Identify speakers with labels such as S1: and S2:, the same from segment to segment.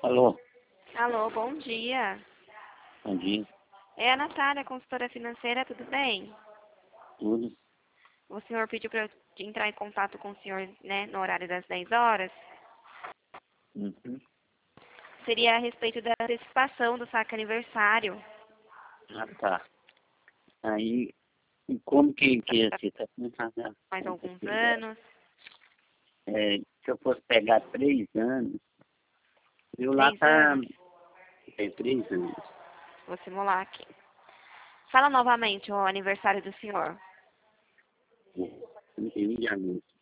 S1: Alô,
S2: Alô, bom dia.
S1: bom dia,
S2: É a Natália, consultora financeira, tudo bem?
S1: tudo.
S2: O senhor pediu para eu entrar em contato com o senhor, né, no horário das 10 horas.
S1: Uhum.
S2: Seria a respeito da antecipação do saque aniversário.
S1: Ah, tá. Aí, e como que você está começando a
S2: Mais alguns
S1: antecipar?
S2: anos.
S1: Se eu fosse pegar 3 anos, eu lá
S2: 3
S1: tá,
S2: anos.
S1: tem 3 anos.
S2: Vou simular aqui. Fala novamente o aniversário do senhor.
S1: 31 de agosto,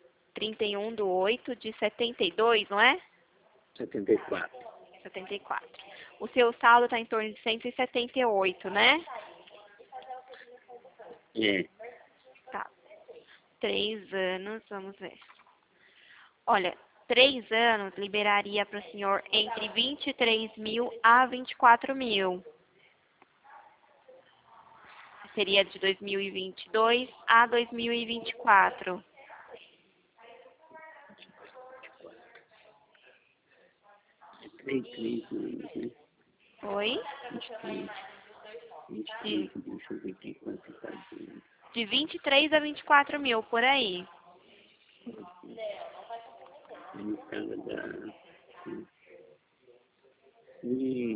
S2: 31/8/72, não é?
S1: 74.
S2: 74. O seu saldo está em torno de 178, né?
S1: É,
S2: Tá. 3 anos, vamos ver. Olha, 3 anos liberaria para o senhor entre 23 mil a 24 mil. Seria de 2022 a 2024.
S1: 3 anos, né?
S2: Oi?
S1: 23, 23,
S2: De,
S1: deixa eu ver aqui quanto está dando.
S2: de 23 a 24 mil, por aí.
S1: Aí, casa da... E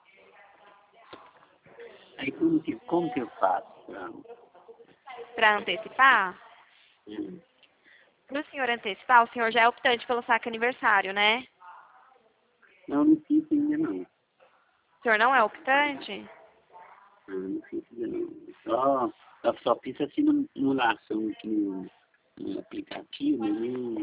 S1: aí, como que eu faço
S2: Para antecipar?
S1: hum,
S2: Para o senhor antecipar, o senhor já é optante pelo saque aniversário, né?
S1: não fiz ainda não.
S2: O senhor não é optante?
S1: Não fiz ainda não. Só fiz a simulação aqui no aplicativo, mas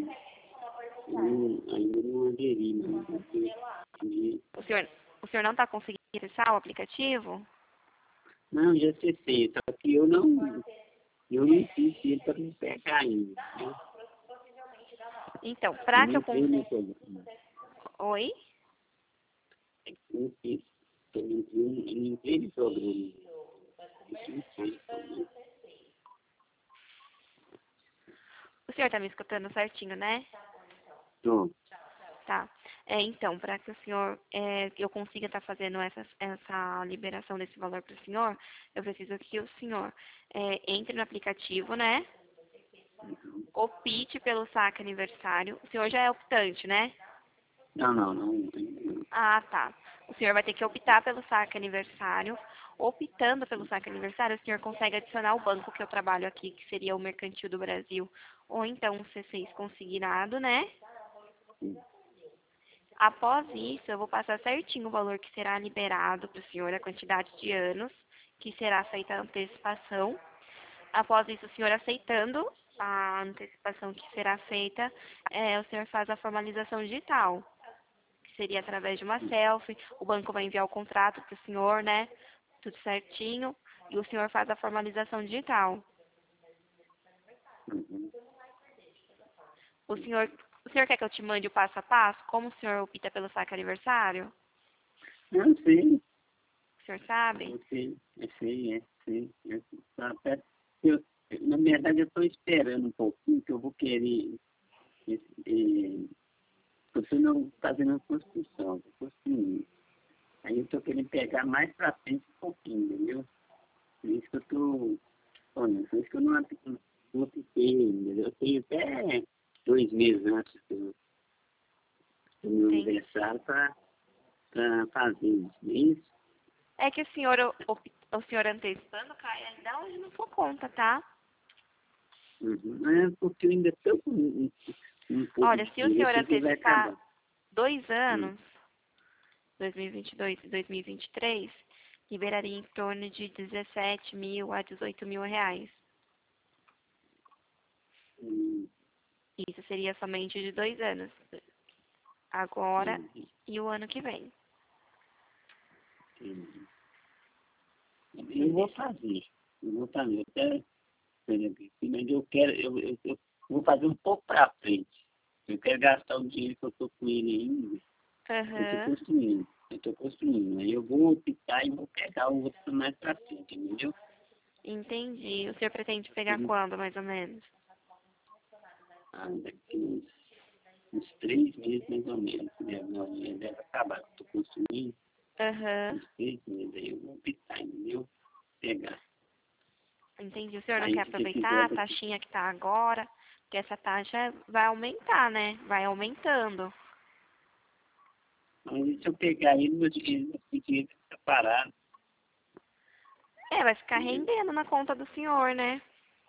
S1: ainda não aderi, não.
S2: O senhor não está conseguindo acessar o aplicativo?
S1: Não, já acessei, só que eu não fiz ele para me pegar ainda, né?
S2: Então,
S1: Eu
S2: para
S1: não
S2: que eu
S1: entrei no
S2: consiga...
S1: programa.
S2: Oi?
S1: Eu não fiz, eu não entrei no programa. Isso não foi, né?
S2: O senhor está me escutando certinho, né?
S1: Tô.
S2: Tá. Então, para que o senhor, eu consiga estar fazendo essa liberação desse valor para o senhor, eu preciso que o senhor entre no aplicativo, né? Opte pelo saque aniversário. O senhor já é optante, né?
S1: Não.
S2: Ah, tá. O senhor vai ter que optar pelo saque aniversário. Optando pelo saque aniversário, o senhor consegue adicionar o banco que eu trabalho aqui, que seria o Mercantil do Brasil, ou então o C6 consignado, né? Após isso, eu vou passar certinho o valor que será liberado para o senhor, a quantidade de anos que será feita a antecipação. Após isso, o senhor aceitando a antecipação que será feita, o senhor faz a formalização digital, que seria através de uma selfie. O banco vai enviar o contrato para o senhor, né? Tudo certinho. E o senhor faz a formalização digital.
S1: Uhum.
S2: O senhor, o senhor quer que eu te mande o passo a passo? Como o senhor opta pelo saque aniversário?
S1: Não sei.
S2: O senhor sabe?
S1: Sei. Tá, eu, na verdade, eu estou esperando um pouquinho, que eu vou querer. Eu estou fazendo uma construção, estou construindo. Aí eu estou querendo pegar mais para frente um pouquinho, entendeu? Por isso que eu estou. Olha, por isso que eu não apliquei, entendeu? Eu tenho até 2 meses antes do meu
S2: Entendi.
S1: aniversário para fazer isso. Isso.
S2: É que o senhor antecipando cai ainda hoje na sua conta, tá?
S1: Uhum. É porque eu ainda estou com um pouco
S2: Olha,
S1: de
S2: se o
S1: dinheiro, eu
S2: senhor
S1: sei que vai
S2: antecipar
S1: acabar.
S2: 2
S1: Hum.
S2: anos, 2022 e 2023, liberaria em torno de 17 mil a 18 mil reais.
S1: Hum.
S2: Isso seria somente de 2 anos, agora
S1: Hum.
S2: e o ano que vem.
S1: Hum. Eu vou
S2: Entendeu?
S1: fazer. Eu quero, por exemplo, mas eu vou fazer um pouco para frente. Eu quero gastar o dinheiro que eu estou com ele ainda. Eu estou
S2: Aham,
S1: construindo. Aí eu vou optar e vou pegar o outro mais para frente, entendeu?
S2: entendi. O senhor pretende pegar
S1: Uhum.
S2: quando, mais ou menos?
S1: Daqui uns uns 3 meses mais ou menos, né? Não, deve acabar, estou consumindo
S2: Aham.
S1: uns 3 meses, aí eu vou optar, entendeu? Pegar.
S2: Entendi. O senhor não
S1: Aí
S2: quer
S1: se você
S2: aproveitar
S1: quiser,
S2: a taxinha que tá agora? Porque essa taxa vai aumentar, né? Vai aumentando.
S1: mas se eu pegar ele, meu dinheiro fica parado.
S2: É, vai ficar
S1: Entendeu?
S2: rendendo na conta do senhor, né?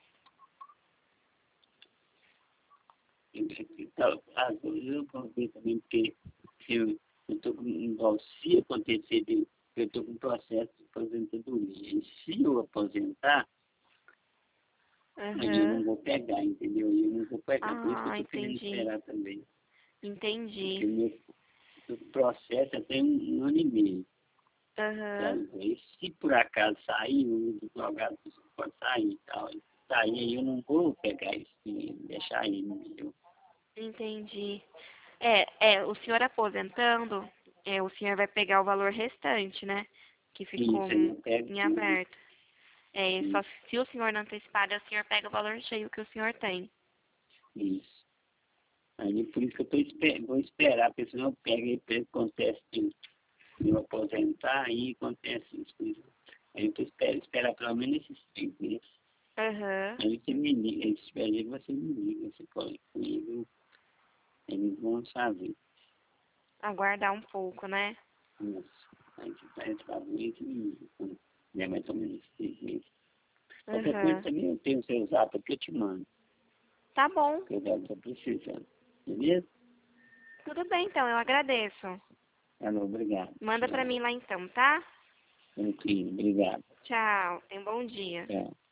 S1: Então, às vezes eu vou ver também, porque eu estou com, igual, se acontecer, eu estou com processo de aposentadoria. E se eu aposentar, aí eu
S2: Aham.
S1: não vou pegar, entendeu? Eu não vou pegar. Por isso que eu
S2: Ah,
S1: estou querendo
S2: entendi.
S1: esperar também. Porque
S2: Entendi.
S1: meu processo já tem um ano e meio.
S2: Aham.
S1: Sabe? E se por acaso sair, o advogado pode sair e tal. E sair, aí eu não vou pegar esse dinheiro, deixar ele, entendeu?
S2: Entendi. O senhor aposentando, o senhor vai pegar o valor restante, né? Que ficou
S1: Isso aí eu pego
S2: em
S1: tudo.
S2: aberto. É, só
S1: Isso,
S2: se o senhor não antecipar, o senhor pega o valor cheio que o senhor tem.
S1: isso. Aí por isso que eu vou esperar, porque senão pega e acontece de eu aposentar, aí acontece isso. Aí eu tô esperar pelo menos esses 3 meses.
S2: Aham.
S1: Aí você me liga, aí espera você me liga, você pode comigo, eles vão saber.
S2: Aguardar um pouco, né?
S1: Isso. Aí você vai saber e me liga. Quando der mais ou menos 3 meses. Qualquer coisa
S2: Aham.
S1: também eu tenho o seu zap que eu te mando,
S2: Tá bom.
S1: que eu já estou precisando. Beleza?
S2: Tudo bem, então, eu agradeço.
S1: Alô, obrigado.
S2: Manda pra
S1: Tchau.
S2: mim lá então, tá?
S1: Tranquilo, obrigado.
S2: Tchau. Tenha um bom dia.
S1: Tchau.